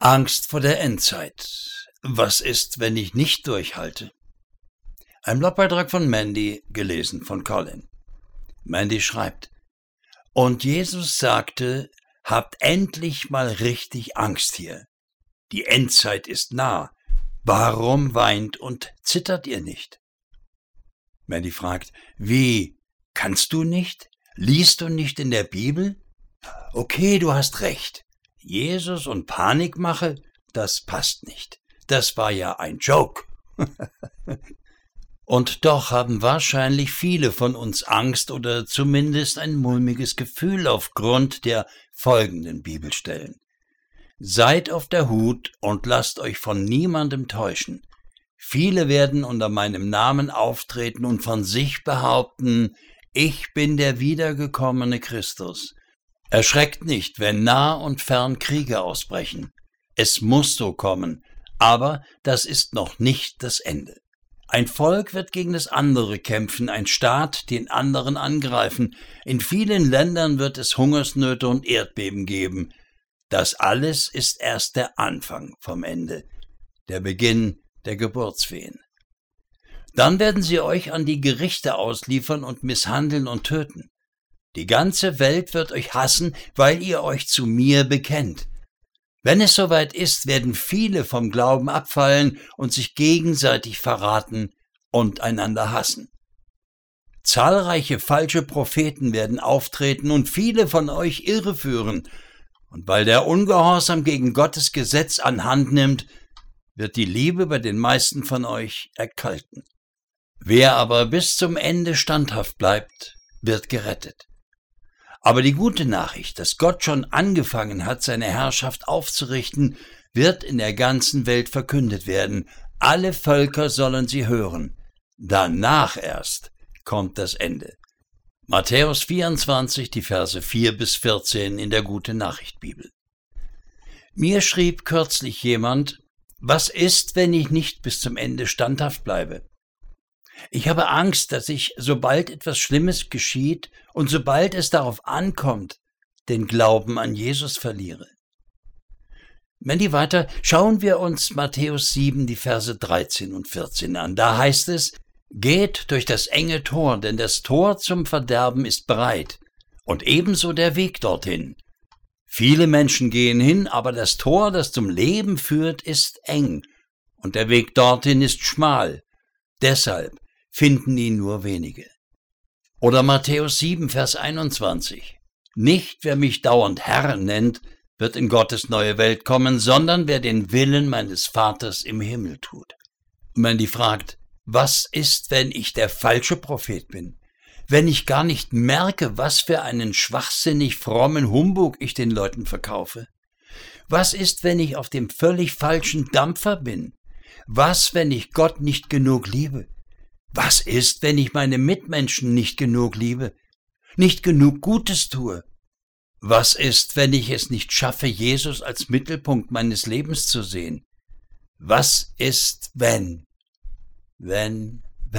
Angst vor der Endzeit. Was ist, wenn ich nicht durchhalte? Ein Blogbeitrag von Mandy, gelesen von Colin. Mandy schreibt: Und Jesus sagte, habt endlich mal richtig Angst hier. Die Endzeit ist nah. Warum weint und zittert ihr nicht? Mandy fragt: Wie? Kannst du nicht? Liest du nicht in der Bibel? Okay, du hast recht. Jesus und Panikmache, das passt nicht. Das war ja ein Joke. Und doch haben wahrscheinlich viele von uns Angst oder zumindest ein mulmiges Gefühl aufgrund der folgenden Bibelstellen. Seid auf der Hut und lasst euch von niemandem täuschen. Viele werden unter meinem Namen auftreten und von sich behaupten, ich bin der wiedergekommene Christus. Erschreckt nicht, wenn nah und fern Kriege ausbrechen. Es muss so kommen, aber das ist noch nicht das Ende. Ein Volk wird gegen das andere kämpfen, ein Staat den anderen angreifen. In vielen Ländern wird es Hungersnöte und Erdbeben geben. Das alles ist erst der Anfang vom Ende, der Beginn der Geburtswehen. Dann werden sie euch an die Gerichte ausliefern und misshandeln und töten. Die ganze Welt wird euch hassen, weil ihr euch zu mir bekennt. Wenn es soweit ist, werden viele vom Glauben abfallen und sich gegenseitig verraten und einander hassen. Zahlreiche falsche Propheten werden auftreten und viele von euch irreführen. Und weil der Ungehorsam gegen Gottes Gesetz anhand nimmt, wird die Liebe bei den meisten von euch erkalten. Wer aber bis zum Ende standhaft bleibt, wird gerettet. Aber die gute Nachricht, dass Gott schon angefangen hat, seine Herrschaft aufzurichten, wird in der ganzen Welt verkündet werden. Alle Völker sollen sie hören. Danach erst kommt das Ende. Matthäus 24, die Verse 4-14 in der Gute-Nachricht-Bibel. Mir schrieb kürzlich jemand: Was ist, wenn ich nicht bis zum Ende standhaft bleibe? Ich habe Angst, dass ich, sobald etwas Schlimmes geschieht und sobald es darauf ankommt, den Glauben an Jesus verliere. Mandy weiter, schauen wir uns Matthäus 7, die Verse 13 und 14 an. Da heißt es: Geht durch das enge Tor, denn das Tor zum Verderben ist breit und ebenso der Weg dorthin. Viele Menschen gehen hin, aber das Tor, das zum Leben führt, ist eng und der Weg dorthin ist schmal. Deshalb finden ihn nur wenige. Oder Matthäus 7, Vers 21. Nicht wer mich dauernd Herr nennt, wird in Gottes neue Welt kommen, sondern wer den Willen meines Vaters im Himmel tut. Mandy fragt: Was ist, wenn ich der falsche Prophet bin? Wenn ich gar nicht merke, was für einen schwachsinnig frommen Humbug ich den Leuten verkaufe? Was ist, wenn ich auf dem völlig falschen Dampfer bin? Was, wenn ich Gott nicht genug liebe? Was ist, wenn ich meine Mitmenschen nicht genug liebe, nicht genug Gutes tue? Was ist, wenn ich es nicht schaffe, Jesus als Mittelpunkt meines Lebens zu sehen? Was ist, wenn? Wenn.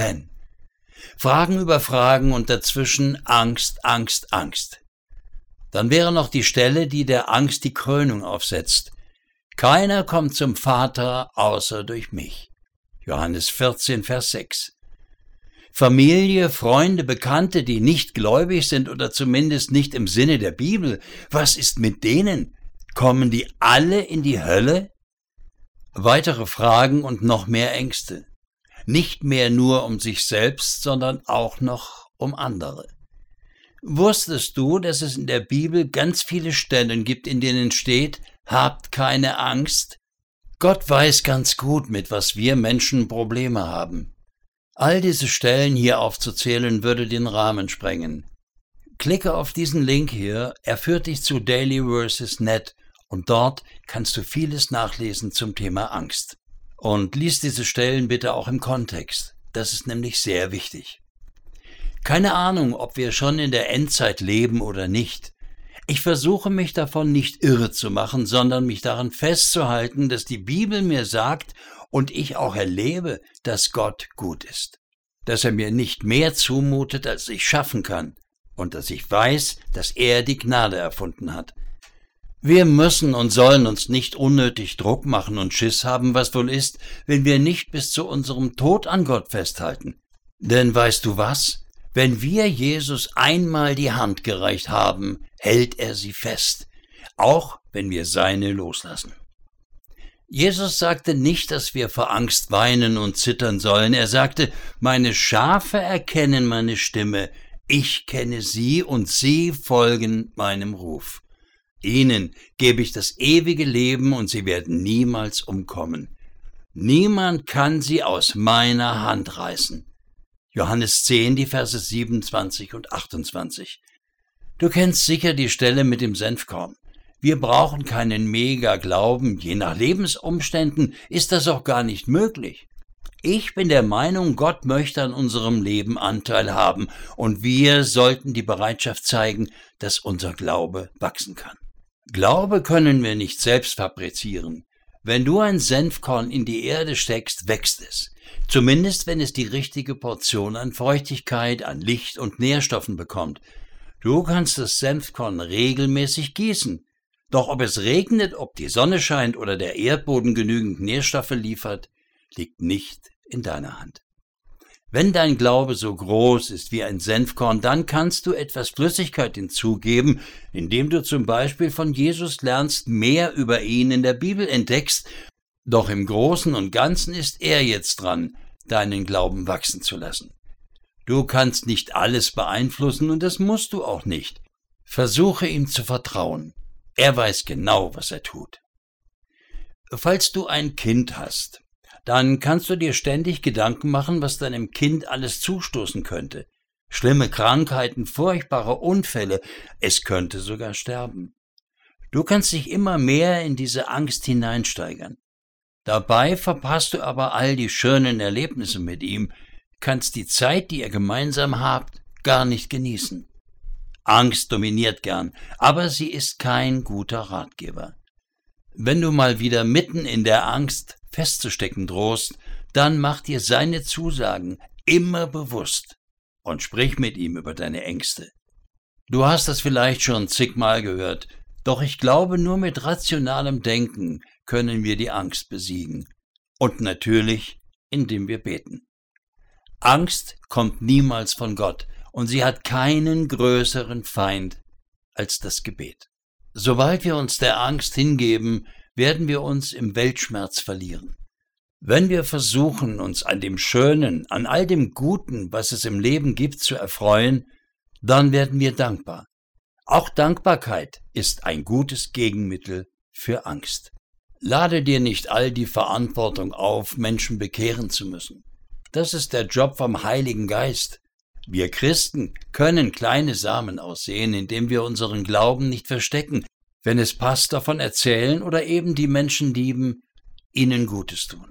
Fragen über Fragen und dazwischen Angst, Angst, Angst. Dann wäre noch die Stelle, die der Angst die Krönung aufsetzt. Keiner kommt zum Vater außer durch mich. Johannes 14, Vers 6. Familie, Freunde, Bekannte, die nicht gläubig sind oder zumindest nicht im Sinne der Bibel, was ist mit denen? Kommen die alle in die Hölle? Weitere Fragen und noch mehr Ängste. Nicht mehr nur um sich selbst, sondern auch noch um andere. Wusstest du, dass es in der Bibel ganz viele Stellen gibt, in denen steht: Habt keine Angst? Gott weiß ganz gut, mit was wir Menschen Probleme haben. All diese Stellen hier aufzuzählen, würde den Rahmen sprengen. Klicke auf diesen Link hier, er führt dich zu dailyverses.net und dort kannst du vieles nachlesen zum Thema Angst. Und lies diese Stellen bitte auch im Kontext, das ist nämlich sehr wichtig. Keine Ahnung, ob wir schon in der Endzeit leben oder nicht. Ich versuche mich davon nicht irre zu machen, sondern mich daran festzuhalten, dass die Bibel mir sagt und ich auch erlebe, dass Gott gut ist. Dass er mir nicht mehr zumutet, als ich schaffen kann und dass ich weiß, dass er die Gnade erfunden hat. Wir müssen und sollen uns nicht unnötig Druck machen und Schiss haben, was wohl ist, wenn wir nicht bis zu unserem Tod an Gott festhalten. Denn weißt du was? Wenn wir Jesus einmal die Hand gereicht haben, hält er sie fest, auch wenn wir seine loslassen. Jesus sagte nicht, dass wir vor Angst weinen und zittern sollen. Er sagte, meine Schafe erkennen meine Stimme, ich kenne sie und sie folgen meinem Ruf. Ihnen gebe ich das ewige Leben und sie werden niemals umkommen. Niemand kann sie aus meiner Hand reißen. Johannes 10, die Verse 27 und 28. Du kennst sicher die Stelle mit dem Senfkorn. Wir brauchen keinen Mega-Glauben, je nach Lebensumständen ist das auch gar nicht möglich. Ich bin der Meinung, Gott möchte an unserem Leben Anteil haben und wir sollten die Bereitschaft zeigen, dass unser Glaube wachsen kann. Glaube können wir nicht selbst fabrizieren. Wenn du ein Senfkorn in die Erde steckst, wächst es. Zumindest wenn es die richtige Portion an Feuchtigkeit, an Licht und Nährstoffen bekommt. Du kannst das Senfkorn regelmäßig gießen. Doch ob es regnet, ob die Sonne scheint oder der Erdboden genügend Nährstoffe liefert, liegt nicht in deiner Hand. Wenn dein Glaube so groß ist wie ein Senfkorn, dann kannst du etwas Flüssigkeit hinzugeben, indem du zum Beispiel von Jesus lernst, mehr über ihn in der Bibel entdeckst. Doch im Großen und Ganzen ist er jetzt dran, deinen Glauben wachsen zu lassen. Du kannst nicht alles beeinflussen und das musst du auch nicht. Versuche ihm zu vertrauen. Er weiß genau, was er tut. Falls du ein Kind hast, dann kannst du dir ständig Gedanken machen, was deinem Kind alles zustoßen könnte. Schlimme Krankheiten, furchtbare Unfälle, es könnte sogar sterben. Du kannst dich immer mehr in diese Angst hineinsteigern. Dabei verpasst du aber all die schönen Erlebnisse mit ihm, kannst die Zeit, die ihr gemeinsam habt, gar nicht genießen. Angst dominiert gern, aber sie ist kein guter Ratgeber. Wenn du mal wieder mitten in der Angst festzustecken drohst, dann mach dir seine Zusagen immer bewusst und sprich mit ihm über deine Ängste. Du hast das vielleicht schon zigmal gehört, doch ich glaube, nur mit rationalem Denken können wir die Angst besiegen. Und natürlich, indem wir beten. Angst kommt niemals von Gott und sie hat keinen größeren Feind als das Gebet. Sobald wir uns der Angst hingeben, werden wir uns im Weltschmerz verlieren. Wenn wir versuchen, uns an dem Schönen, an all dem Guten, was es im Leben gibt, zu erfreuen, dann werden wir dankbar. Auch Dankbarkeit ist ein gutes Gegenmittel für Angst. Lade dir nicht all die Verantwortung auf, Menschen bekehren zu müssen. Das ist der Job vom Heiligen Geist. Wir Christen können kleine Samen aussehen, indem wir unseren Glauben nicht verstecken, wenn es passt, davon erzählen oder eben die Menschen lieben, ihnen Gutes tun.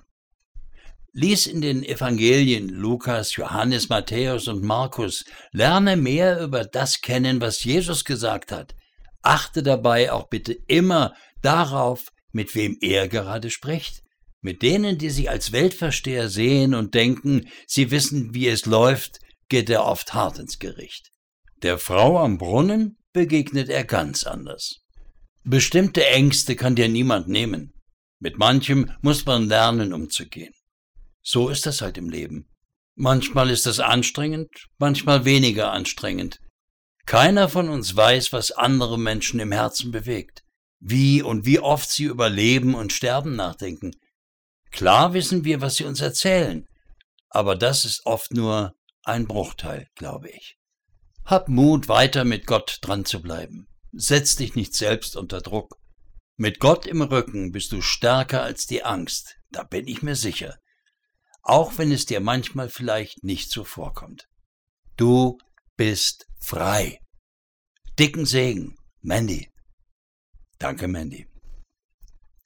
Lies in den Evangelien Lukas, Johannes, Matthäus und Markus, lerne mehr über das kennen, was Jesus gesagt hat. Achte dabei auch bitte immer darauf, mit wem er gerade spricht. Mit denen, die sich als Weltversteher sehen und denken, sie wissen, wie es läuft, geht er oft hart ins Gericht. Der Frau am Brunnen begegnet er ganz anders. Bestimmte Ängste kann dir niemand nehmen. Mit manchem muss man lernen, umzugehen. So ist das halt im Leben. Manchmal ist es anstrengend, manchmal weniger anstrengend. Keiner von uns weiß, was andere Menschen im Herzen bewegt, wie und wie oft sie über Leben und Sterben nachdenken. Klar wissen wir, was sie uns erzählen, aber das ist oft nur ein Bruchteil, glaube ich. Hab Mut, weiter mit Gott dran zu bleiben. Setz dich nicht selbst unter Druck. Mit Gott im Rücken bist du stärker als die Angst, da bin ich mir sicher. Auch wenn es dir manchmal vielleicht nicht so vorkommt. Du bist frei. Dicken Segen, Mandy. Danke, Mandy.